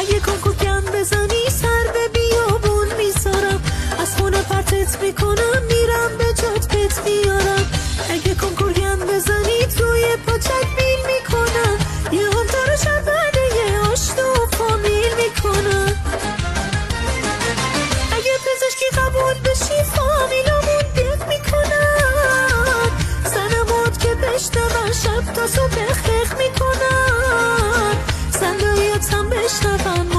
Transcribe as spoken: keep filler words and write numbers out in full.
اگه کنکور گند بزنی سر به بیابون میذارم، از خونه پرتت میکنم میرم به جات پت میارم. اگه کنکور گند بزنی توی پاچت بیل میکنم، یه هم تا رو شب برده یه آشنا و فامیل میکنم. اگه پزشکی قبول بشی فامیلامون دق میکنن، زنمات که بشنون شب تا صبح خخ میکنن، صندلیت هم بشنون